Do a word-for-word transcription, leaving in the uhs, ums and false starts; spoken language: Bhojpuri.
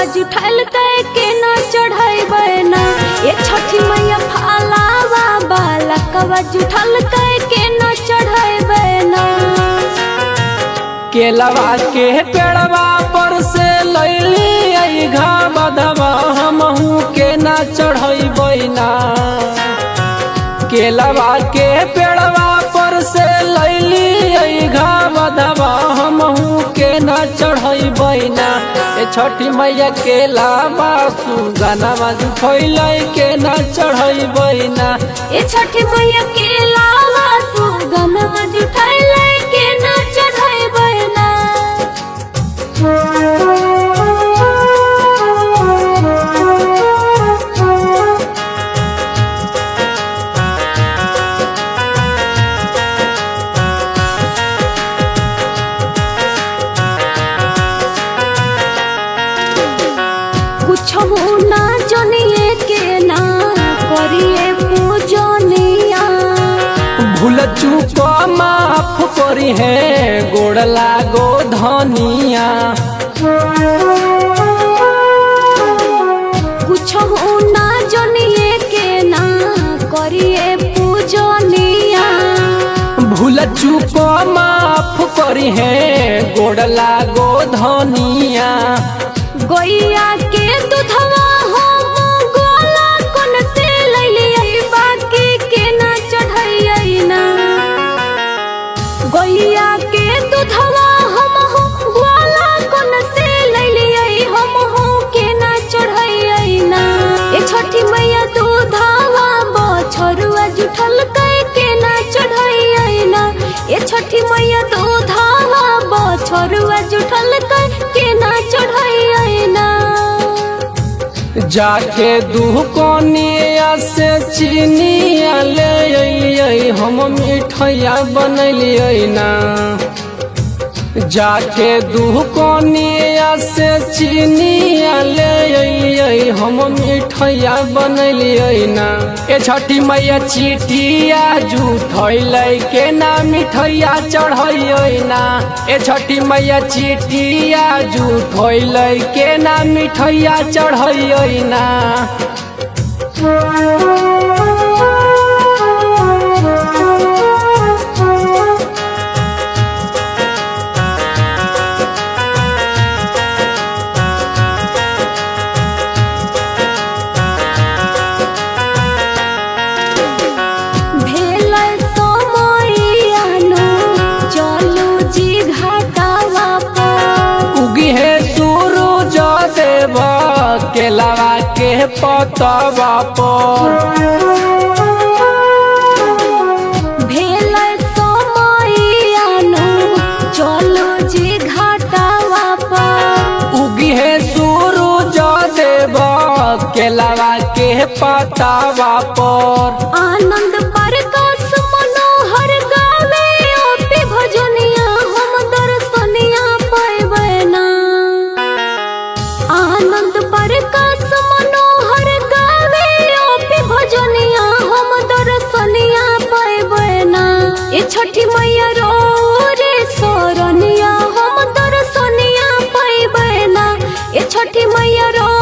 जुठाल कह के न चढ़ाई ना। ये छठी मैया फालावा बालकवा जुठाल कह के न चढ़ाई ना। केलवा के पेड़वा पर से लैली आई घा बधवा हमहू के ना चढ़ई ना। केलवा के पेड़वा पर से लैली आई घा बधवा हमहू के ना चढ़ई ना। ए छठी मैया केलावा सुगनवा जुठैल के ना चढ़ई ना। ये छठी मैया केलावा सुगनवा जुठाल के न चढ़ाई ना। कुछ ना जनिए के ना करिए पूजनिया। भूल चूक माफ करी है गोड़ लागो धनिया। कुछ ना जनिए के ना करिए पूजनिया। भूल चूक माफ करी है गोड़ लागो धनिया। गैया के दूधवा हम गोला कोन से लैली बाकी के ना चढ़ाई ना। गैया के दूधवा हम गोला कोन से लैली हम के ना चढ़ाई ना। ये छठी मैया दूधवा बछरुआ जुठल कह के ना चढ़ाई ना। ये छठी मैया दूधवा बछरुआ जुठल कह के ना चढ़ाई ना। जाके दुकनिया से चीनिया ले अइलियै हम मिठैया बनैलियै ना। जाके दुकनिया से चीनिया ले अइलियै हम मिठैया बनैलियै ना। ए छठी मैया चिटिया जुठैल के ना मिठैया चढ़ैयै ना। ए छठी मैया चिटिया जुठैल के ना मिठैया चढ़ैयै ना। केलवा के पतवा पर भेल समयनु चलो जी घाटावा पर। उगी है सूरज देव केलवा के पतवा पर। आनंद प्रकाश मनोहर गावे ओपी भजनिया हम दर्शनिया पाइबे ना। आनंद प्रकाश मनोहर गावे ओपी भजनिया हम दर्शनिया पाइबे ना। ये छठी मैया रो रे सोरनिया हम दर्शनिया पाइबे ना। ये छठी मैया रो